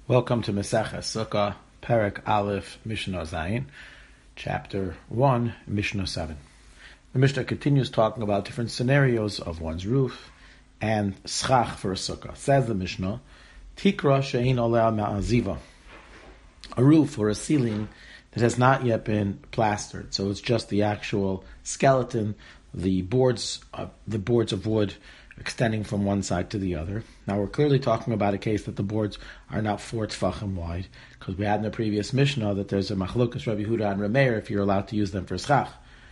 Welcome to Maseches Sukkah, Perek Aleph, Mishnah Zayin, Chapter 1, Mishnah 7. The Mishnah continues talking about different scenarios of one's roof and schach for a sukkah. Says the Mishnah, Tikra she'ein oleh ma'aziva, a roof or a ceiling that has not yet been plastered. So it's just the actual skeleton, the boards of wood extending from one side to the other. Now we're clearly talking about a case that the boards are not 4 tefachim wide, because we had in the previous Mishnah that there's a machlokas Rabbi Yehuda and Rameir if you're allowed to use them for schach.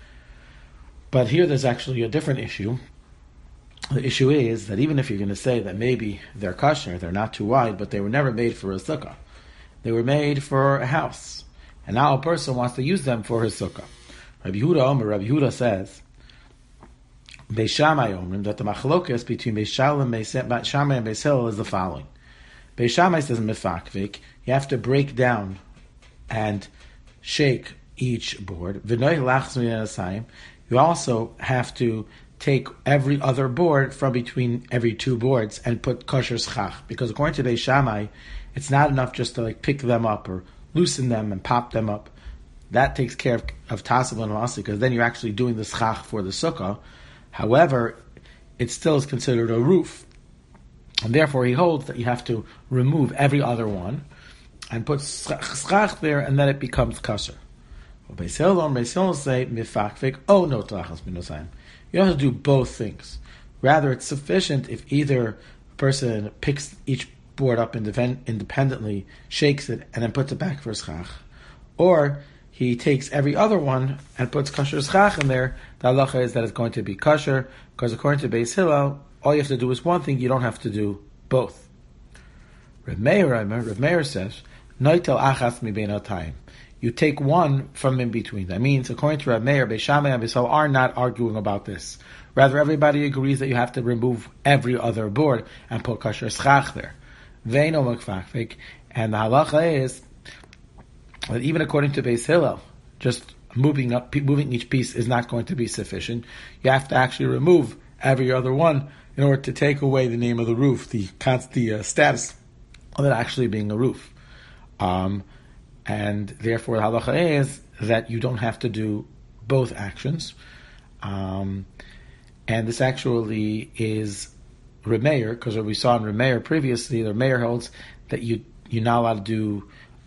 But here there's actually a different issue. The issue is that even if you're going to say that maybe they're kosher, they're not too wide, but they were never made for a sukkah. They were made for a house. And now a person wants to use them for his sukkah. Rabbi Yehuda says, Beis Shammai Omrim, that the machlokas between Beis Shammai and Beis Hillel is the following. Beis Shammai says mefakvik, you have to break down and shake each board. You also have to take every other board from between every two boards and put kosher schach. Because according to Beis Shammai, it's not enough just to pick them up or loosen them and pop them up. That takes care of tasav and masi, because then you're actually doing the schach for the sukkah. However, it still is considered a roof. And therefore he holds that you have to remove every other one and put schach there, and then it becomes kosher. Beis Hillel say mifakvik o no tlachas minosayim. You don't have to do both things. Rather, it's sufficient if either person picks each board up independently, shakes it, and then puts it back for schach, or he takes every other one and puts kosher schach in there. The halacha is that it's going to be kosher, because according to Beis Hillel, all you have to do is one thing, you don't have to do both. Rav Meir says, Noitel achas mi bein hatayim. You take one from in between. That means, according to Rav Meir, Beis Shammai and Beis Hillel are not arguing about this. Rather, everybody agrees that you have to remove every other board and put kosher schach there. Veino makfakvik, and the halacha is that even according to Beis Hillel, just moving each piece is not going to be sufficient. You have to actually remove every other one in order to take away the name of the roof, the status of it actually being a roof. And therefore the halacha is that you don't have to do both actions. And this actually is Rameir, because what we saw in Rameir previously, the Rameir holds that you're not allowed to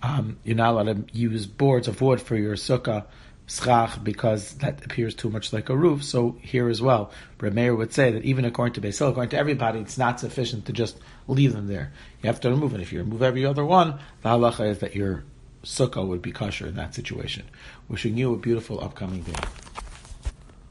use boards of wood for your sukkah schach, because that appears too much like a roof. So here as well, Rameir would say that even according to Beis Hillel, according to everybody, it's not sufficient to just leave them there. You have to remove it. If you remove every other one, the halacha is that your sukkah would be kosher in that situation. Wishing you a beautiful upcoming day.